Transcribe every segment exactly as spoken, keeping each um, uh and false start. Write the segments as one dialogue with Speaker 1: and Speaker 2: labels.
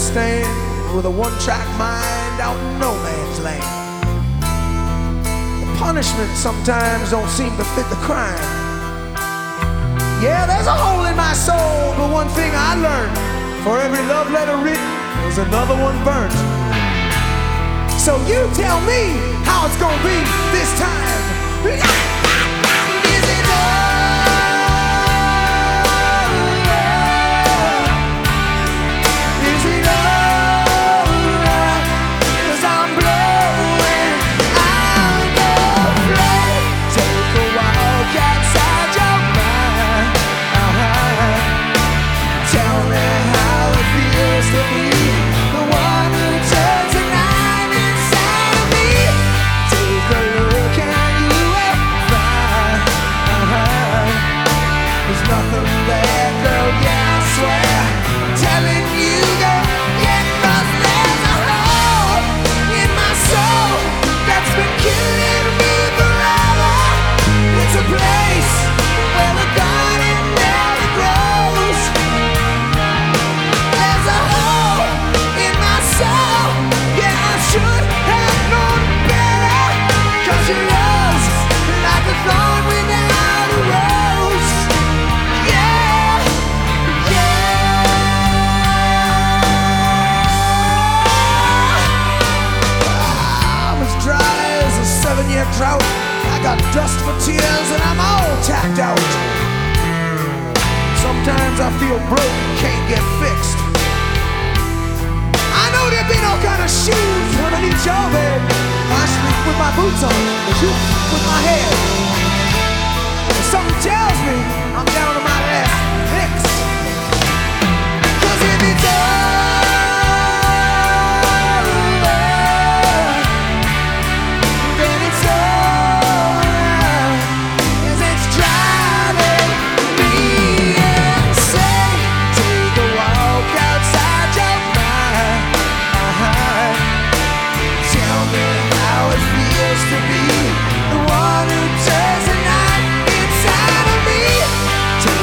Speaker 1: stand with a one-track mind out in no man's land. The punishment sometimes don't seem to fit the crime. Yeah, there's a hole in my soul, but one thing I learned: for every love letter written, there's another one burnt. So you tell me how it's gonna be this time. Is it drought? I got dust for tears and I'm all tacked out. Sometimes I feel broke and can't get fixed. I know there be no kind of shoes underneath your bed. I sleep with my boots on, but you with my head. And something tells me I'm down to my last fix. 'Cause if it's to be the one who turns the night inside of me.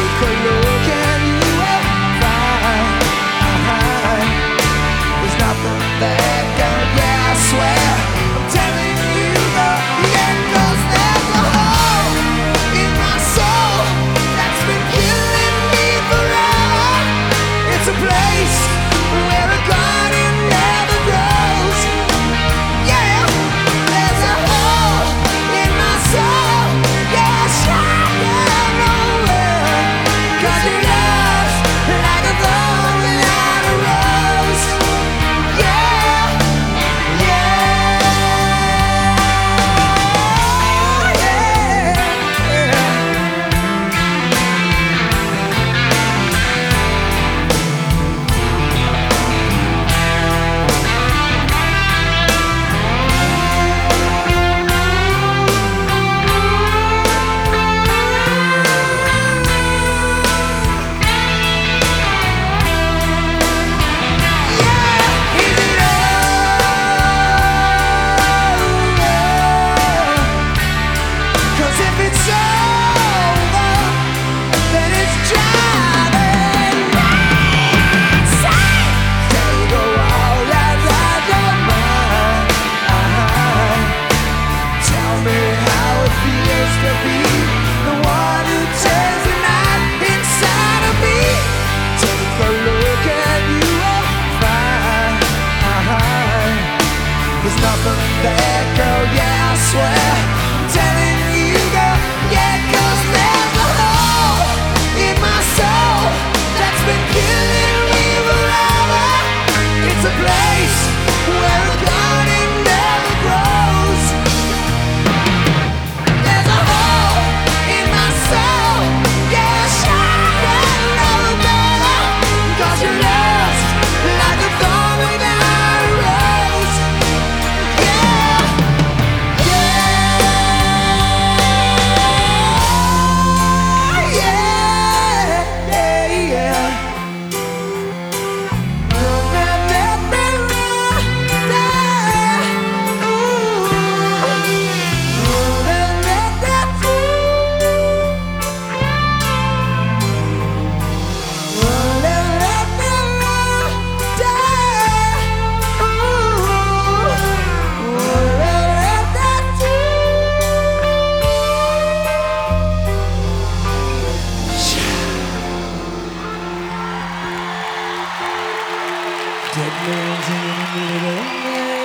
Speaker 1: Dead man's in the middle of the night.